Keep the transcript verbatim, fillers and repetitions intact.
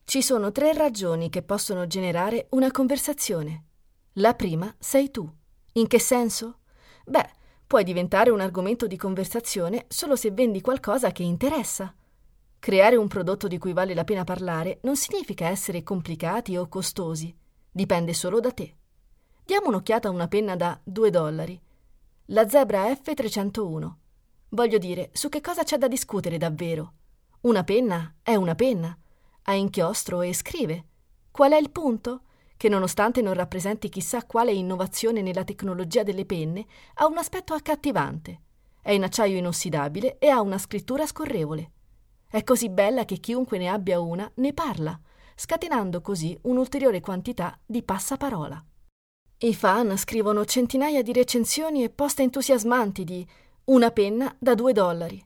Ci sono tre ragioni che possono generare una conversazione. La prima sei tu. In che senso? Beh, puoi diventare un argomento di conversazione solo se vendi qualcosa che interessa. Creare un prodotto di cui vale la pena parlare non significa essere complicati o costosi. Dipende solo da te. Diamo un'occhiata a una penna da due dollari. La Zebra F trecentouno. Voglio dire, su che cosa c'è da discutere davvero? Una penna è una penna. Ha inchiostro e scrive. Qual è il punto? Che nonostante non rappresenti chissà quale innovazione nella tecnologia delle penne, ha un aspetto accattivante. È in acciaio inossidabile e ha una scrittura scorrevole. È così bella che chiunque ne abbia una ne parla, scatenando così un'ulteriore quantità di passaparola. I fan scrivono centinaia di recensioni e post entusiasmanti di una penna da due dollari.